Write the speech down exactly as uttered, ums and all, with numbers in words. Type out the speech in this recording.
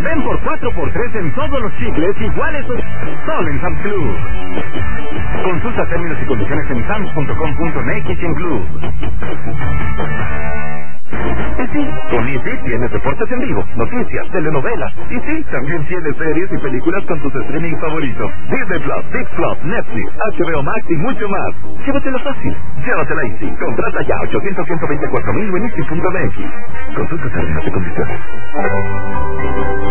Ven por cuatro por tres en todos los chicles iguales solo en Sam's Club. Consulta términos y condiciones en sams punto com punto m x y en Club. Y sí, con Easy tienes deportes en vivo, noticias, telenovelas. Y sí, también tienes series y películas con tus streaming favoritos. Disney Plus, Big Plus, Netflix, H B O Max y mucho más. Llévatelo fácil. Llévatela Easy. Contrata ya ochocientos, ciento veinticuatro mil en easy punto m x. Consulta términos y condiciones.